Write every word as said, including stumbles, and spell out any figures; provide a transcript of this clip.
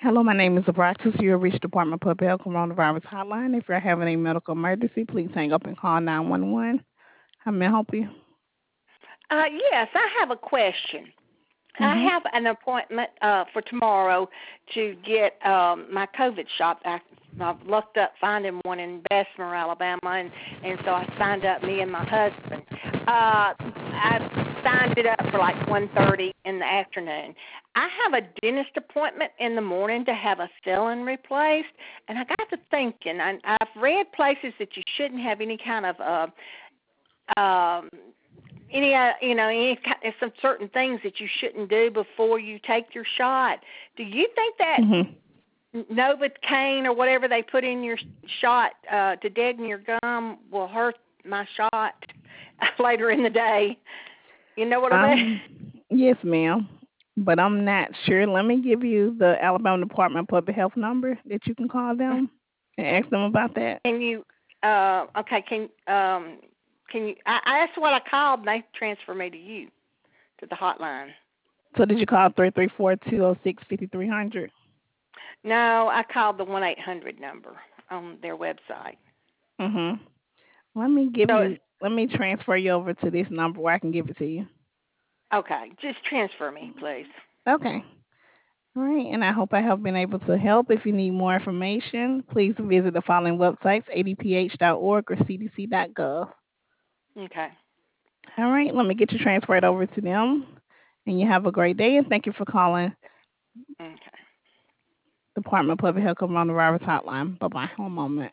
Hello, my name is Abraxas. You have reached Department of Public Health Coronavirus Hotline. If you're having a medical emergency, please hang up and call nine one one. How may I help you? Uh, yes, I have a question. I Mm-hmm. have an appointment uh, for tomorrow to get um, my COVID shot. I, I've looked up finding one in Bessemer, Alabama, and, and so I signed up, me and my husband. Uh, I signed it up for like one thirty in the afternoon. I have a dentist appointment in the morning to have a filling replaced, and I got to thinking, I, I've read places that you shouldn't have any kind of uh, um, any uh, you know any some certain things that you shouldn't do before you take your shot. Do you think that Mm-hmm. Novocaine or whatever they put in your shot uh, to deaden your gum will hurt my shot later in the day? You know what I mean? Um, yes, ma'am. But I'm not sure. Let me give you the Alabama Department of Public Health number that you can call them and ask them about that. Can you? Uh, okay. Can um can you? I, I that's what I called, and they transferred me to you to the hotline. So did you call three three four, two zero six, five three zero zero? No, I called the one eight hundred number on their website. Mm-hmm. Let me give So you, let me transfer you over to this number where I can give it to you. okay, just transfer me, please. Okay. All right, and I hope I have been able to help. If you need more information, please visit the following websites, a d p h dot org or c d c dot gov. Okay. All right, let me get you transferred over to them, and you have a great day, and thank you for calling Okay. Department of Public Health Coronavirus Hotline. Bye-bye. One moment.